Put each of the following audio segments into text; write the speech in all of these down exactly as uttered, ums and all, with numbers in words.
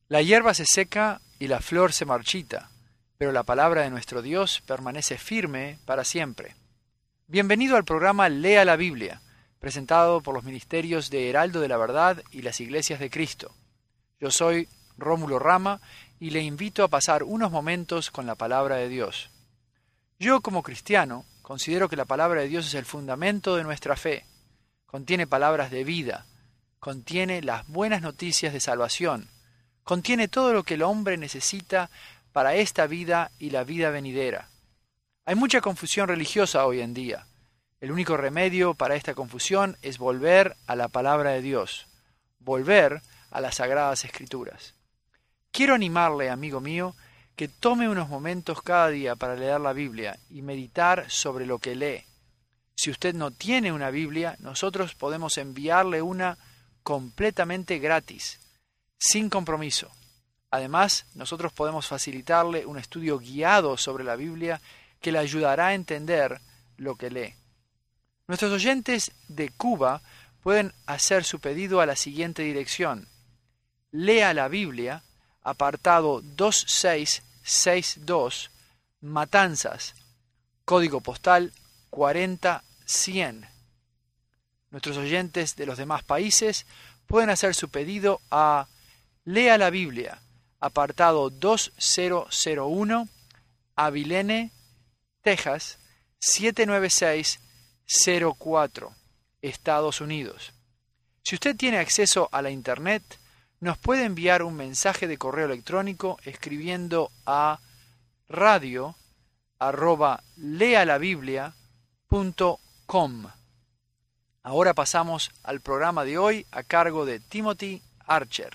La hierba se seca y la flor se marchita, pero la palabra de nuestro Dios permanece firme para siempre. Bienvenido al programa Lea la Biblia, presentado por los ministerios de Heraldo de la Verdad y las Iglesias de Cristo. Yo soy Rómulo Rama y le invito a pasar unos momentos con la palabra de Dios. Yo, como cristiano, considero que la palabra de Dios es el fundamento de nuestra fe. Contiene palabras de vida, contiene las buenas noticias de salvación, contiene todo lo que el hombre necesita para esta vida y la vida venidera. Hay mucha confusión religiosa hoy en día. El único remedio para esta confusión es volver a la palabra de Dios, volver a las Sagradas Escrituras. Quiero animarle, amigo mío, que tome unos momentos cada día para leer la Biblia y meditar sobre lo que lee. Si usted no tiene una Biblia, nosotros podemos enviarle una completamente gratis, sin compromiso. Además, nosotros podemos facilitarle un estudio guiado sobre la Biblia que le ayudará a entender lo que lee. Nuestros oyentes de Cuba pueden hacer su pedido a la siguiente dirección. Lea la Biblia, apartado dos seis seis dos, Matanzas, código postal cuarenta cien. Nuestros oyentes de los demás países pueden hacer su pedido a Lea la Biblia, apartado dos mil uno, Abilene, Texas, siete nueve seis cero cuatro, Estados Unidos. Si usted tiene acceso a la Internet, nos puede enviar un mensaje de correo electrónico escribiendo a radio arroba lealabiblia punto com. Ahora pasamos al programa de hoy a cargo de Timothy Archer.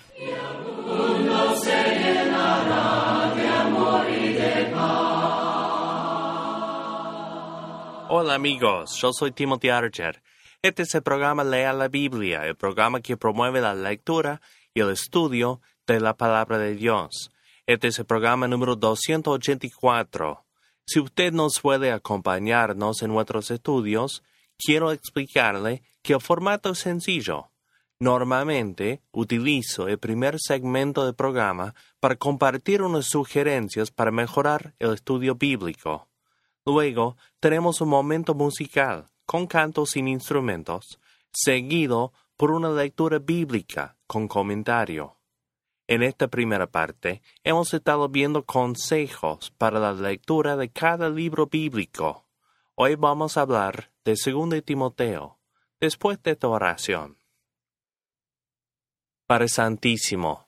Hola amigos, yo soy Timothy Archer. Este es el programa Lea la Biblia, el programa que promueve la lectura y el estudio de la palabra de Dios. Este es el programa número doscientos ochenta y cuatro. Si usted nos puede acompañarnos en nuestros estudios, quiero explicarle que el formato es sencillo. Normalmente utilizo el primer segmento del programa para compartir unas sugerencias para mejorar el estudio bíblico. Luego tenemos un momento musical con cantos sin instrumentos, seguido por una lectura bíblica con comentario. En esta primera parte hemos estado viendo consejos para la lectura de cada libro bíblico. Hoy vamos a hablar de Segunda de Timoteo, después de esta oración. Padre Santísimo,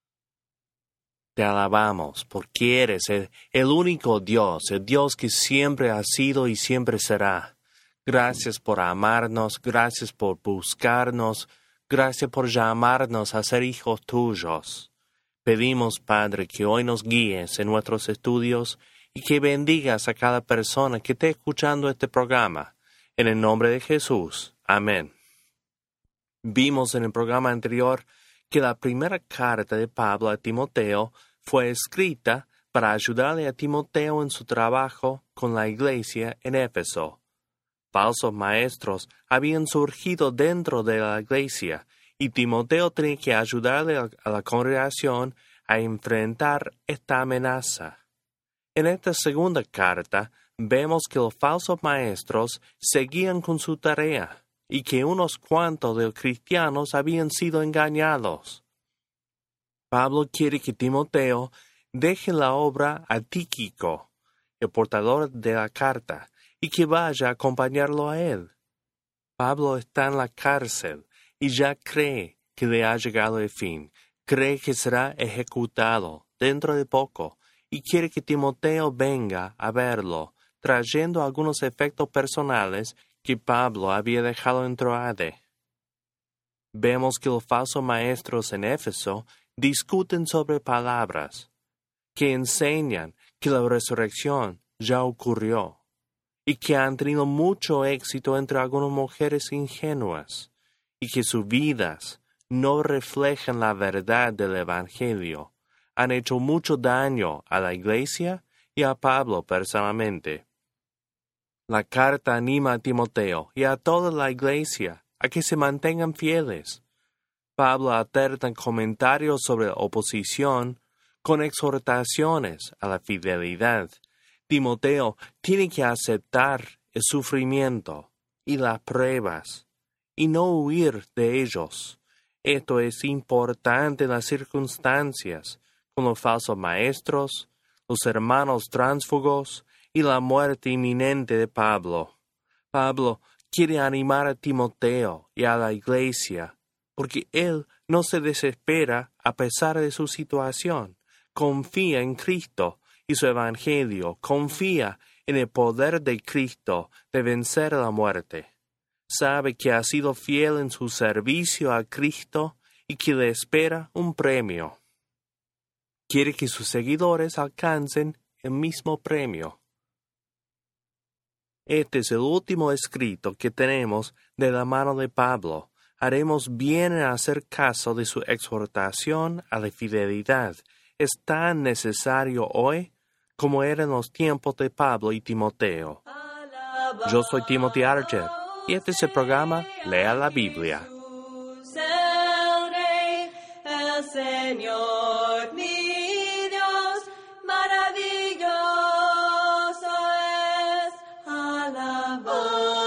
te alabamos porque eres el, el único Dios, el Dios que siempre ha sido y siempre será. Gracias por amarnos, gracias por buscarnos, gracias por llamarnos a ser hijos tuyos. Pedimos, Padre, que hoy nos guíes en nuestros estudios y que bendigas a cada persona que esté escuchando este programa. En el nombre de Jesús. Amén. Vimos en el programa anterior que la primera carta de Pablo a Timoteo fue escrita para ayudarle a Timoteo en su trabajo con la iglesia en Éfeso. Falsos maestros habían surgido dentro de la iglesia y Timoteo tenía que ayudarle a la congregación a enfrentar esta amenaza. En esta segunda carta vemos que los falsos maestros seguían con su tarea y que unos cuantos de los cristianos habían sido engañados. Pablo quiere que Timoteo deje la obra a Tíquico, el portador de la carta, y que vaya a acompañarlo a él. Pablo está en la cárcel y ya cree que le ha llegado el fin, cree que será ejecutado dentro de poco y quiere que Timoteo venga a verlo, trayendo algunos efectos personales que Pablo había dejado en Troade. Vemos que los falsos maestros en Éfeso discuten sobre palabras, que enseñan que la resurrección ya ocurrió, y que han tenido mucho éxito entre algunas mujeres ingenuas, y que sus vidas no reflejan la verdad del Evangelio. Han hecho mucho daño a la iglesia y a Pablo personalmente. La carta anima a Timoteo y a toda la iglesia a que se mantengan fieles. Pablo alterna comentarios sobre la oposición con exhortaciones a la fidelidad. Timoteo tiene que aceptar el sufrimiento y las pruebas y no huir de ellos. Esto es importante en las circunstancias con los falsos maestros, los hermanos tránsfugos y la muerte inminente de Pablo. Pablo quiere animar a Timoteo y a la iglesia, porque él no se desespera a pesar de su situación. Confía en Cristo y su evangelio, confía en el poder de Cristo de vencer la muerte. Sabe que ha sido fiel en su servicio a Cristo y que le espera un premio. Quiere que sus seguidores alcancen el mismo premio. Este es el último escrito que tenemos de la mano de Pablo. Haremos bien en hacer caso de su exhortación a la fidelidad. Es tan necesario hoy como era en los tiempos de Pablo y Timoteo. Yo soy Timothy Archer y este es el programa Lea la Biblia. El Señor mi Dios, maravilloso es, alabado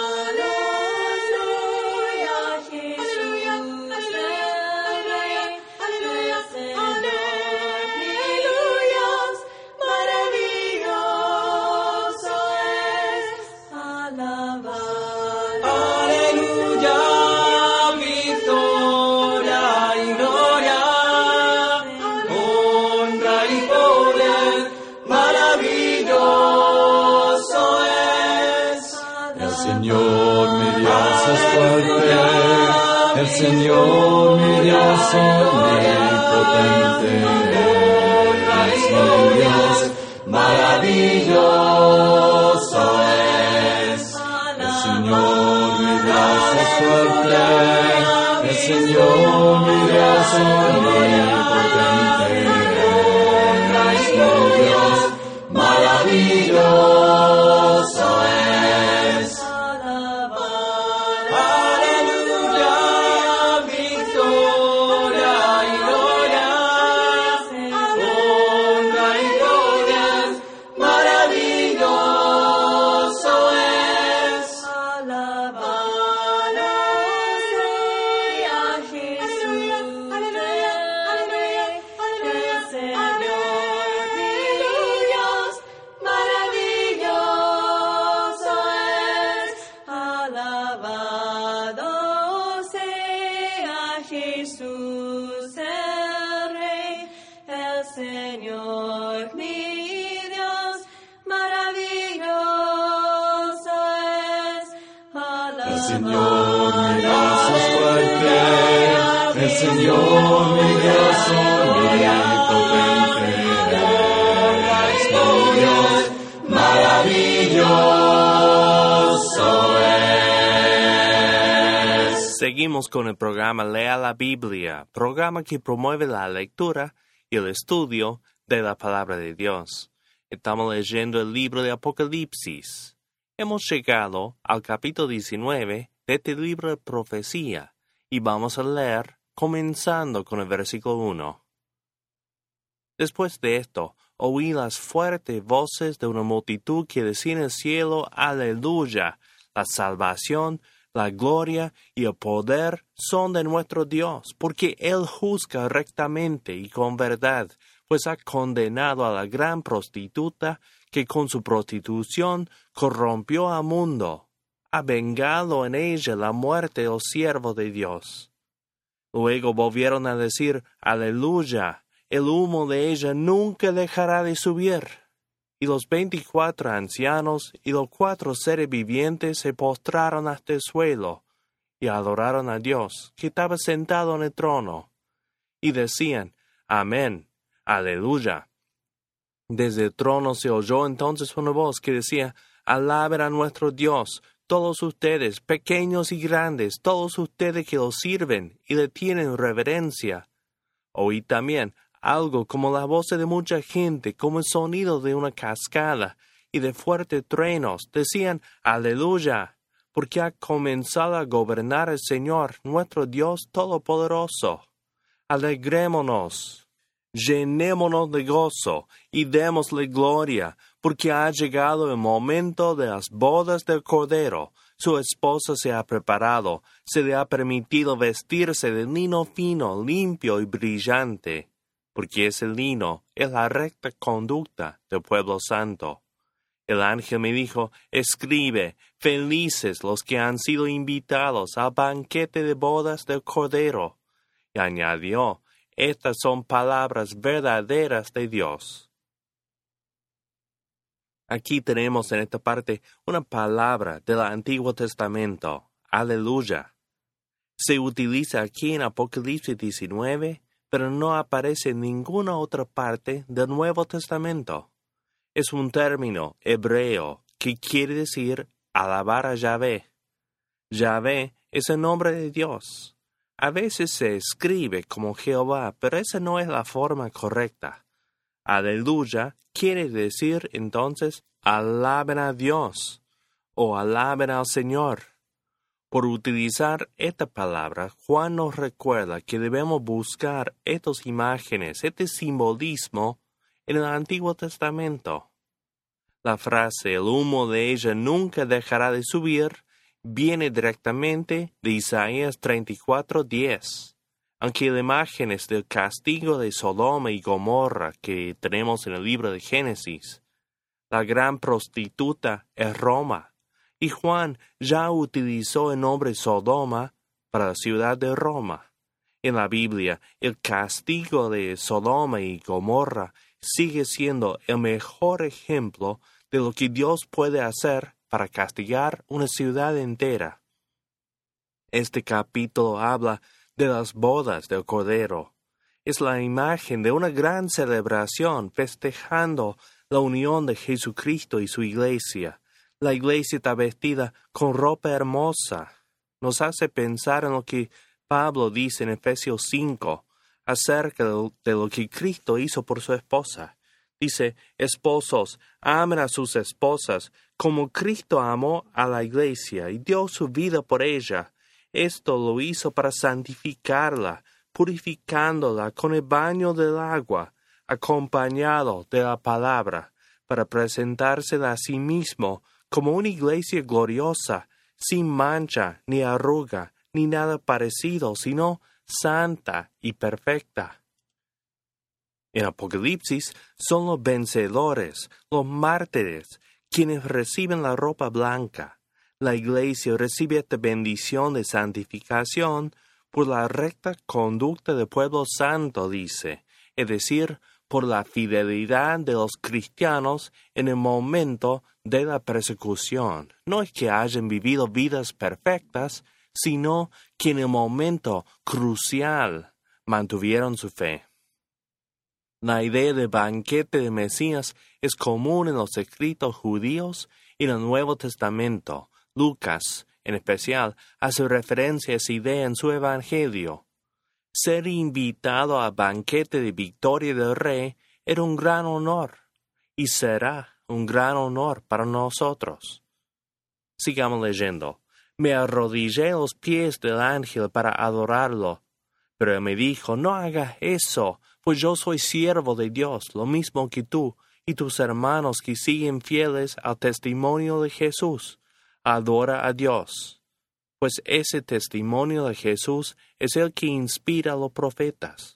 sea Jesús, el Rey, el Señor mi Dios, maravilloso es, alabado. Aleluya, victoria y gloria, honra y poder, maravilloso es. El Señor mi Dios es fuerte, el Señor mi Dios omnipotente, es mi Dios, maravilloso es. El Señor mi Dios es fuerte, el Señor mi Dios omnipotente, es mi Dios, maravilloso es. Aleluya, victoria y gloria, honra y poder, maravilloso es. Alabado sea Jesús, el Señor mi Dios, maravilloso es. Alabado sea Jesús, el Rey, el Señor mi Dios, maravilloso es. El Señor mi Dios es fuerte, el Señor mi Dios omnipotente, es mi Dios, maravilloso es. Seguimos con el programa Lea la Biblia, programa que promueve la lectura y el estudio de la palabra de Dios. Estamos leyendo el libro de Apocalipsis. Hemos llegado al capítulo diecinueve de este libro de profecía y vamos a leer comenzando con el versículo uno. Después de esto, oí las fuertes voces de una multitud que decía en el cielo, Aleluya, la salvación, la gloria y el poder son de nuestro Dios, porque Él juzga rectamente y con verdad, pues ha condenado a la gran prostituta que con su prostitución corrompió al mundo, ha vengado en ella la muerte de los siervos de Dios. Luego volvieron a decir, Aleluya, el humo de ella nunca dejará de subir. Y los veinticuatro ancianos y los cuatro seres vivientes se postraron hasta el suelo y adoraron a Dios, que estaba sentado en el trono, y decían, Amén, Aleluya. Desde el trono se oyó entonces una voz que decía, Alaben a nuestro Dios, todos ustedes, pequeños y grandes, todos ustedes que lo sirven y le tienen reverencia. Oí también algo como la voz de mucha gente, como el sonido de una cascada y de fuertes truenos. Decían, Aleluya, porque ha comenzado a gobernar el Señor, nuestro Dios Todopoderoso. Alegrémonos, llenémonos de gozo y démosle gloria, porque ha llegado el momento de las bodas del Cordero. Su esposa se ha preparado, se le ha permitido vestirse de lino fino, limpio y brillante, porque ese lino es la recta conducta del pueblo santo. El ángel me dijo, escribe, felices los que han sido invitados al banquete de bodas del Cordero. Y añadió, estas son palabras verdaderas de Dios. Aquí tenemos en esta parte una palabra del Antiguo Testamento, aleluya. Se utiliza aquí en Apocalipsis diecinueve, pero no aparece en ninguna otra parte del Nuevo Testamento. Es un término hebreo que quiere decir alabar a Yahvé. Yahvé es el nombre de Dios. A veces se escribe como Jehová, pero esa no es la forma correcta. Aleluya quiere decir entonces alaben a Dios o alaben al Señor. Por utilizar esta palabra, Juan nos recuerda que debemos buscar estas imágenes, este simbolismo en el Antiguo Testamento. La frase, el humo de ella nunca dejará de subir, viene directamente de Isaías treinta y cuatro, diez. Aunque la imagen es del castigo de Sodoma y Gomorra que tenemos en el libro de Génesis, la gran prostituta es Roma, y Juan ya utilizó el nombre Sodoma para la ciudad de Roma. En la Biblia, el castigo de Sodoma y Gomorra sigue siendo el mejor ejemplo de lo que Dios puede hacer para castigar una ciudad entera. Este capítulo habla de las bodas del Cordero. Es la imagen de una gran celebración festejando la unión de Jesucristo y su iglesia. La iglesia está vestida con ropa hermosa. Nos hace pensar en lo que Pablo dice en Efesios cinco acerca de lo que Cristo hizo por su esposa. Dice, esposos, amen a sus esposas como Cristo amó a la iglesia y dio su vida por ella. Esto lo hizo para santificarla, purificándola con el baño del agua, acompañado de la palabra, para presentársela a sí mismo como una iglesia gloriosa, sin mancha, ni arruga, ni nada parecido, sino santa y perfecta. En Apocalipsis son los vencedores, los mártires, quienes reciben la ropa blanca. La iglesia recibe esta bendición de santificación por la recta conducta del pueblo santo, dice, es decir, por la fidelidad de los cristianos en el momento de la persecución. No es que hayan vivido vidas perfectas, sino que en el momento crucial mantuvieron su fe. La idea de banquete de Mesías es común en los escritos judíos y en el Nuevo Testamento. Lucas, en especial, hace referencia a esa idea en su Evangelio. Ser invitado al banquete de victoria del Rey era un gran honor, y será un gran honor para nosotros. Sigamos leyendo. Me arrodillé a los pies del ángel para adorarlo, pero él me dijo, no hagas eso, pues yo soy siervo de Dios, lo mismo que tú y tus hermanos que siguen fieles al testimonio de Jesús. Adora a Dios, pues ese testimonio de Jesús es el que inspira a los profetas.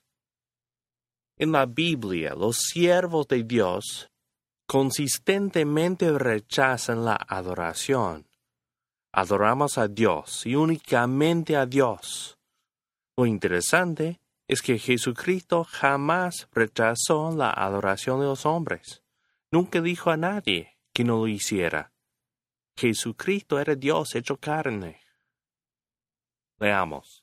En la Biblia, los siervos de Dios consistentemente rechazan la adoración. Adoramos a Dios y únicamente a Dios. Lo interesante es que Jesucristo jamás rechazó la adoración de los hombres. Nunca dijo a nadie que no lo hiciera. Jesucristo era Dios hecho carne. Leamos.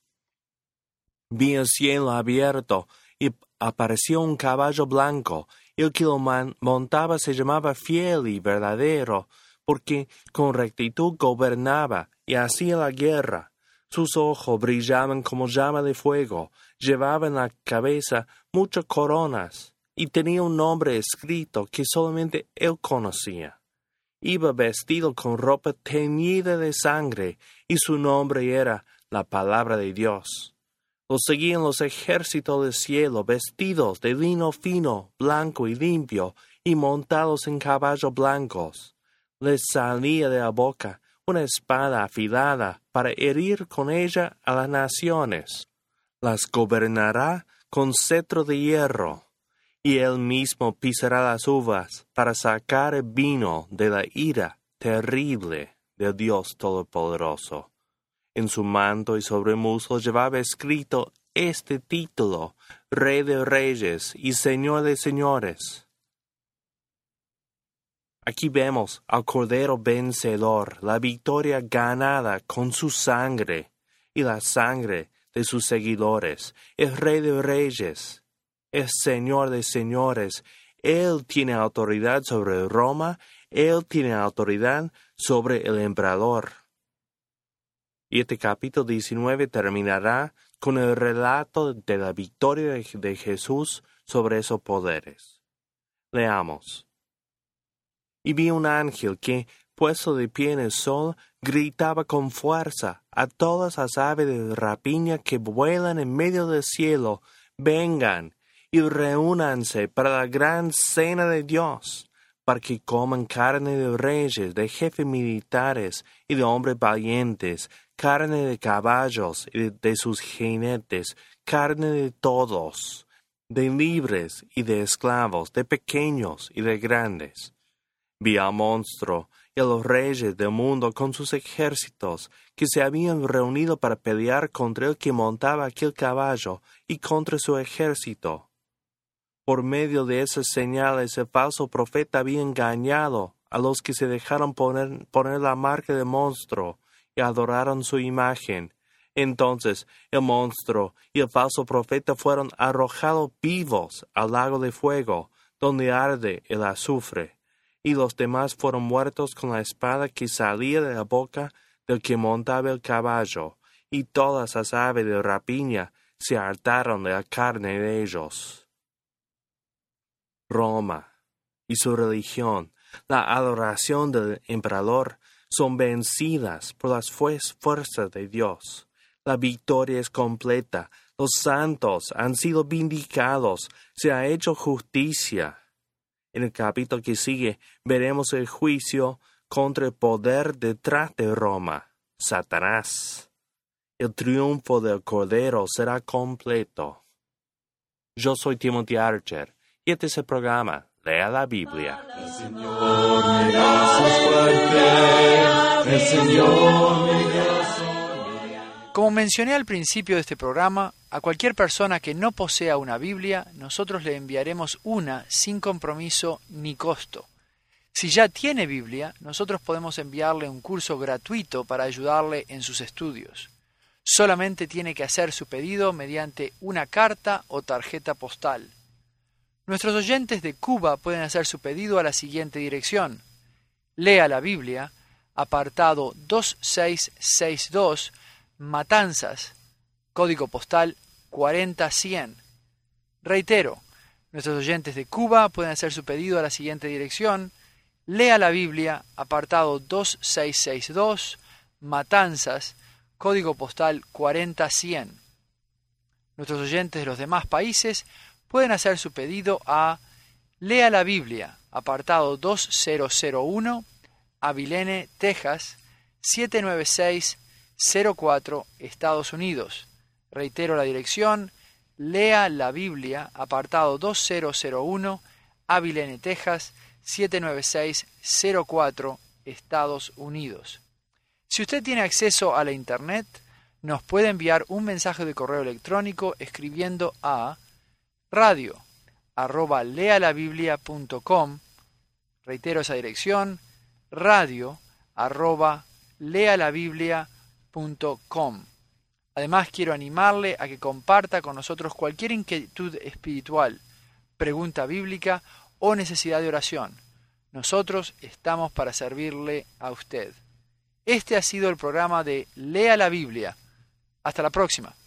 Vi el cielo abierto y apareció un caballo blanco, y el que lo man- montaba se llamaba Fiel y Verdadero, porque con rectitud gobernaba y hacía la guerra. Sus ojos brillaban como llama de fuego, llevaba en la cabeza muchas coronas, y tenía un nombre escrito que solamente él conocía. Iba vestido con ropa teñida de sangre, y su nombre era la palabra de Dios. Los seguían los ejércitos del cielo, vestidos de lino fino, blanco y limpio, y montados en caballos blancos. Les salía de la boca una espada afilada para herir con ella a las naciones. Las gobernará con cetro de hierro, y él mismo pisará las uvas para sacar el vino de la ira terrible del Dios Todopoderoso. En su manto y sobre el muslo llevaba escrito este título: Rey de Reyes y Señor de Señores. Aquí vemos al Cordero vencedor, la victoria ganada con su sangre y la sangre de sus seguidores. Es Rey de Reyes, es Señor de Señores. Él tiene autoridad sobre Roma, Él tiene autoridad sobre el emperador. Y este capítulo diecinueve terminará con el relato de la victoria de Jesús sobre esos poderes. Leamos. Y vi un ángel que, puesto de pie en el sol, gritaba con fuerza a todas las aves de rapiña que vuelan en medio del cielo: vengan y reúnanse para la gran cena de Dios, para que coman carne de reyes, de jefes militares y de hombres valientes, carne de caballos y de, de sus jinetes, carne de todos, de libres y de esclavos, de pequeños y de grandes. Vi al monstruo y a los reyes del mundo con sus ejércitos, que se habían reunido para pelear contra el que montaba aquel caballo y contra su ejército. Por medio de esas señales el falso profeta había engañado a los que se dejaron poner, poner la marca del monstruo y adoraron su imagen. Entonces el monstruo y el falso profeta fueron arrojados vivos al lago de fuego, donde arde el azufre, y los demás fueron muertos con la espada que salía de la boca del que montaba el caballo, y todas las aves de rapiña se hartaron de la carne de ellos. Roma y su religión, la adoración del emperador, son vencidas por las fuerzas de Dios. La victoria es completa, los santos han sido vindicados, se ha hecho justicia. En el capítulo que sigue veremos el juicio contra el poder detrás de Roma, Satanás. El triunfo del Cordero será completo. Yo soy Timothy Archer y este es el programa Lea la Biblia. El Señor me da su suerte, el Señor me da su... Como mencioné al principio de este programa, a cualquier persona que no posea una Biblia, nosotros le enviaremos una sin compromiso ni costo. Si ya tiene Biblia, nosotros podemos enviarle un curso gratuito para ayudarle en sus estudios. Solamente tiene que hacer su pedido mediante una carta o tarjeta postal. Nuestros oyentes de Cuba pueden hacer su pedido a la siguiente dirección: Lea la Biblia, apartado dos seis seis dos, Matanzas, código postal cuarenta cien. Reitero, nuestros oyentes de Cuba pueden hacer su pedido a la siguiente dirección: Lea la Biblia, apartado dos seis seis dos, Matanzas, código postal cuarenta cien. Nuestros oyentes de los demás países pueden hacer su pedido a Lea la Biblia, apartado dos mil uno, Abilene, Texas, siete nueve seis cero cuatro, Estados Unidos. Reitero la dirección: Lea la Biblia, apartado dos mil uno, Abilene, Texas, siete nueve seis cero cuatro, Estados Unidos. Si usted tiene acceso a la Internet, nos puede enviar un mensaje de correo electrónico escribiendo a radio arroba lealabiblia punto com. Reitero esa dirección: radio arroba lealabiblia punto com. Además, quiero animarle a que comparta con nosotros cualquier inquietud espiritual, pregunta bíblica o necesidad de oración. Nosotros estamos para servirle a usted. Este ha sido el programa de Lea la Biblia. Hasta la próxima.